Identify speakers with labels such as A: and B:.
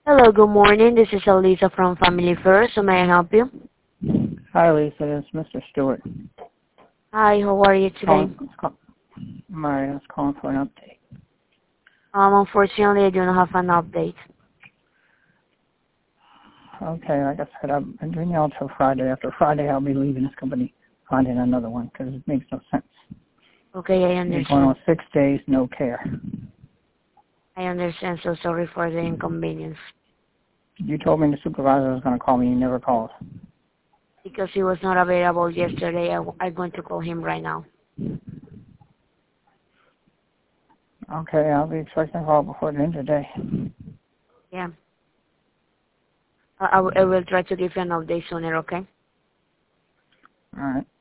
A: Hello, good morning. This is Elisa from Family First. So may I help you?
B: Hi, Lisa. It's Mr. Stewart.
A: Hi, how are you today?
B: I was calling for an update.
A: Unfortunately, I do not have an update.
B: Okay, like I said, I've been doing it until Friday. After Friday, I'll be leaving this company, finding another one, because it makes no sense.
A: Okay, I
B: We're going
A: understand.
B: on 6 days, no care.
A: I understand. So sorry for the inconvenience.
B: You told me the supervisor was going to call me. He never called.
A: Because he was not available yesterday, I'm going to call him right now.
B: Okay, I'll be expecting a call before the end of the day.
A: Yeah. I will try to give you an update sooner, okay?
B: All right.